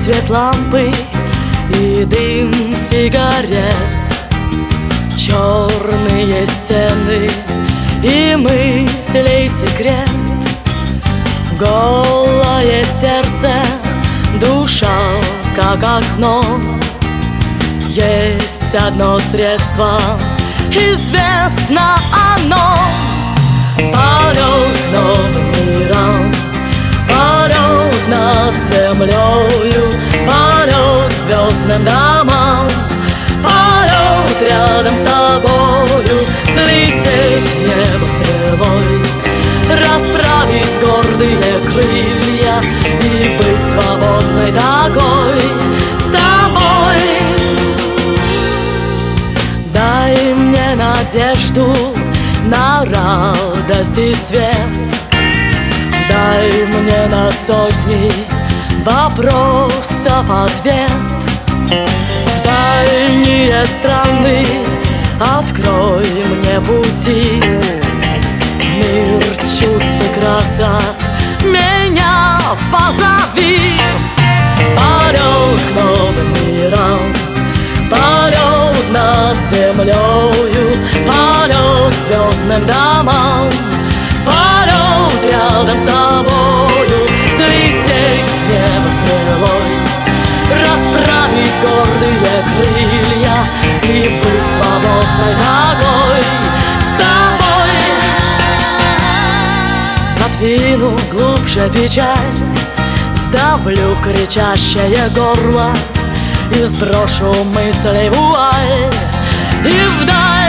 свет лампы и дым сигарет, черные стены и мыслей секрет, голое сердце, душа как окно. Есть одно средство, известно оно: полет к новым мирам, полет над землею, полет к звездным домам, полет рядом с тобою, взлететь в небо стрелой, расправить гордые крылья и быть свободной такой с тобой. Дай мне надежду на радость и свет, дай мне на сотни вопросов ответ. В дальние страны открой мне пути, мир чувств и красок меня позови. Полет к новым мирам, полет над землею, полет к звездным домам, полет рядом с тобою, взлететь в небо стрелой, расправить гордые крылья и быть свободной ногой с тобой. Задвину глубже печаль, сдавлю кричащее горло и сброшу мысли вуаль, и вдаль